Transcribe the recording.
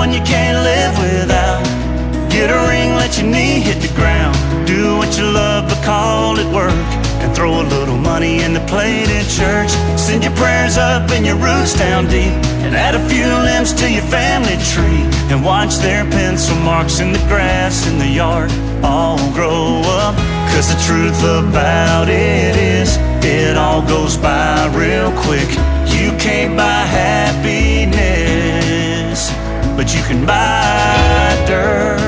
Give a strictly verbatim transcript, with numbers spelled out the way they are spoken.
one you can't live without. Get a ring, let your knee hit the ground. Do what you love but call it work, and throw a little money in the plate at church. Send your prayers up and your roots down deep, and add a few limbs to your family tree, and watch their pencil marks in the grass in the yard all grow up. Cause the truth about it is, it all goes by real quick. You can't buy happiness, but you can buy dirt.